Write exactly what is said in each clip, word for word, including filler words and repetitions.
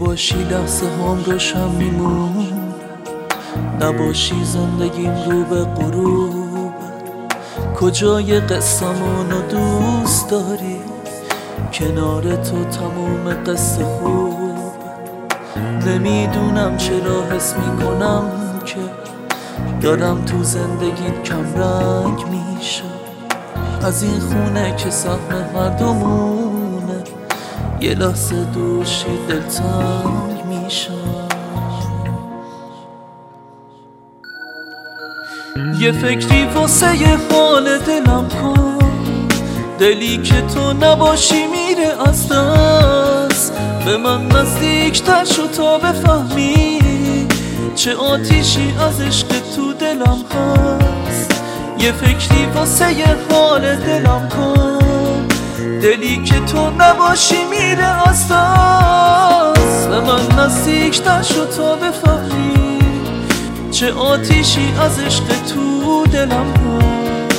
باشی لحظه هم روشن میمون، نباشی زندگیم رو به غروب. کجای قصه‌مونو دوست داری؟ کنار تو تموم قصه خوب. نمیدونم چرا حس میکنم که دارم تو زندگیت کم رنگ میشه. از این خونه که سهم مردمونه، یه لحظه دوشی دلتنگ میشه. یه فکری واسه یه حال دلم کن، دلی که تو نباشی میره از دست. به من نزدیکتر شو تا بفهمی چه آتیشی از عشق تو دلم هست. یه فکری واسه یه حال دلم کن، دلی که تو نباشی میره از دست. به من نزدیکتر شو تا بفهمی چه آتیشی از عشق تو دلم هست.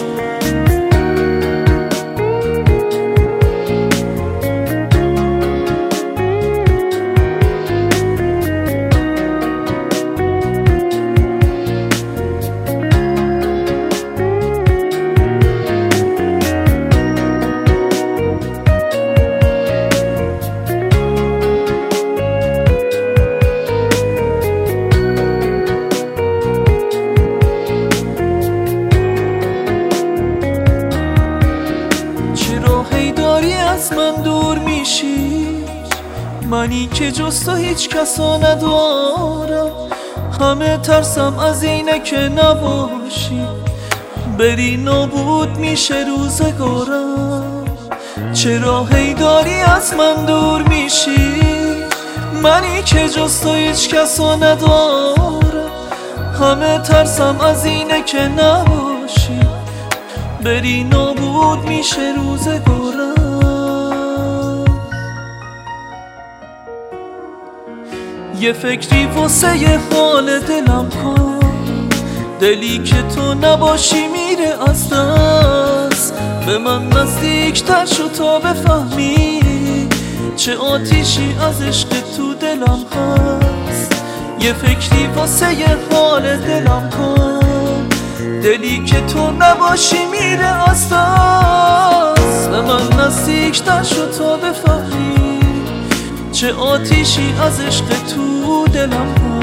از من دور میشی، منی که جز تو هیچ کسا ندارم. همه ترسم از اینه که نباشی، بری نابود میشه روزگارم. چرا هی داری از من دور میشی، منی که جز تو هیچ کسا ندارم. همه ترسم از اینه که نباشی، بری نابود میشه روزگارم. یه فکری واسه یه حال دلم کن، دلی که تو نباشی میره از دست. به من نزدیکتر شو تا بفهمی چه آتیشی از عشق تو دلم هست. یه فکری واسه یه حال دلم کن، دلی که تو نباشی میره از دست. به من نزدیکتر شو تا بفهمی چه آتیشی از عشق تو دلم هست.